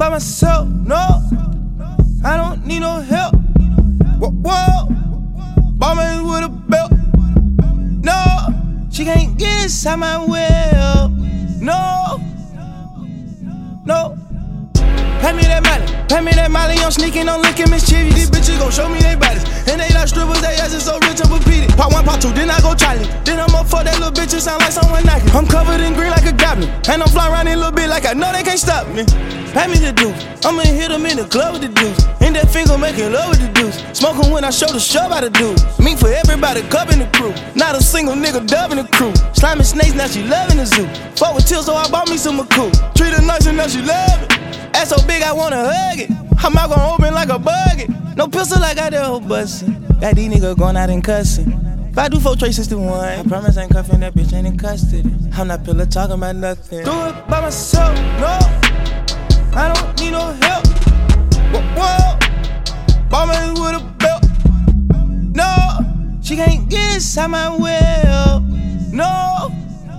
by myself, no. I don't need no help. Whoa, bombing with a belt. No, she can't get inside my well. No. Pay me that molly, I'm sneaking, I'm looking mischievous. These bitches gon' show me they bodies, and they like strippers, they asses so rich, I'm repeated. Part 1, part 2, then I go challenge. Then I'ma fuck that little bitch, it sound like someone knocking. I'm covered in green like a goblin, and I'm flying around in a little bit like I know they can't stop me. Pay me the deuce, I'ma hit them in the club with the deuce. In that finger making love with the deuce. Smoking when I show the show by the deuce. Meat for everybody, cup in the crew. Not a single nigga dubbing the crew. Slimy snakes, now she loving the zoo. Fuck with Till, so I bought me some cool. Treat her nice and now she love it. Ass so big, I wanna hug it. I'm out gon' open like a bucket. No pistol, I got that whole bustin'. Got these niggas going out and cussin'. If I do 4 traces to 1, I promise I ain't cuffin' that bitch, ain't in custody. I'm not pillow talking about nothing. Do it by myself, no. I don't need no help. Whoa, bombing with a belt. No, she can't get inside my well. No.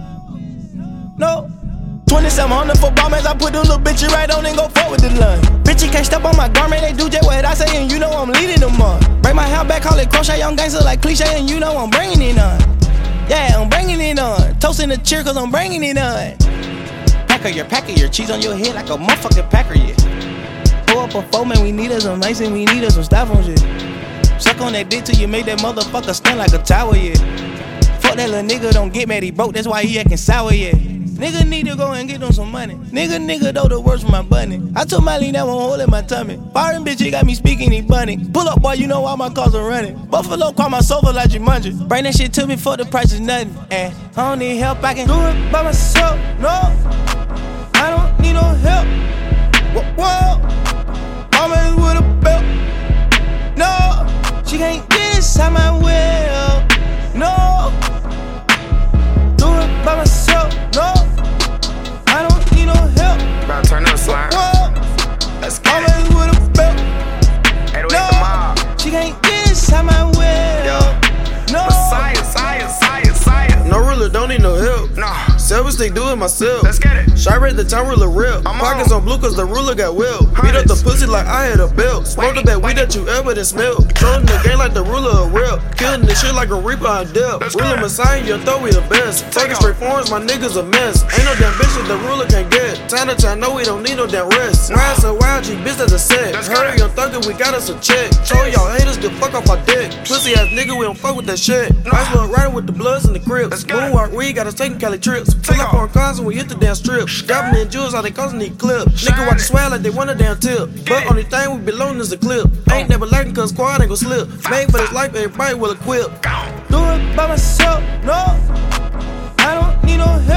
2700 for bombers, I put them little bitches right on and go forward the line. Bitch, you can't step on my garment, they do just what I say, and you know I'm leading them on. Bring my hair back, call it crochet, young gangster like cliche, and you know I'm bringing it on. Yeah, I'm bringing it on. Toasting the cheer, cause I'm bringing it on. Pack of your cheese on your head like a motherfucking packer, yeah. Pull up a four, man, we need us some ice and we need us some styrofoam shit. Suck on that dick till you make that motherfucker stand like a tower, yeah. Fuck that little nigga, don't get mad, he broke, that's why he acting sour, yeah. Nigga need to go and get on some money. Nigga, though the words from my bunny. I told Miley that won't hold in my tummy. Foreign bitch, he got me speaking, he bunny. Pull up, boy, you know all my cars are running. Buffalo call my sofa like Jumanji. Bring that shit to me for the price is nothing. And I don't need help, I can do it by myself, no. I don't need no help. Whoa, bombing with a belt. No, she can't get inside my well. No, do it by myself, no. I don't need no help. About to turn up, slime. Let's get it. With a belt. Hey, no, the mob. She can't get inside my well. No. Science. No ruler, don't need no help. No. Selfish thing, do it myself. Let's get it. Shy rate the time ruler real. Pockets on blue cause the ruler got well. Beat up the pussy like I had a belt. Smoke the best weed that you ever done smell. Throwing the game like the ruler of real. Killing this shit like a reaper on death. Ruler Messiah, your throw we the best. Talking straight forms, my niggas a mess. Ain't no damn bitch that the ruler can't get. Time to time, no we don't need no damn rest. Why so wild, G bitch that's a set. Hurry, young thugger, we got us a check. Show y'all haters, get fuck off our dick. Pussy ass nigga, we don't fuck with that shit. Ice little riding with the bloods and the crips. Moonwalk, we got us taking Cali trips. Fill up on cars when we hit the damn strip. Government jewels, how they causing these clips. Nigga watch the swag like they want a damn tip. But only thing we be loading is a clip. Ain't never lacking cause squad ain't gon' slip. Made for this life, everybody will equip. Do it by myself, no. I don't need no help.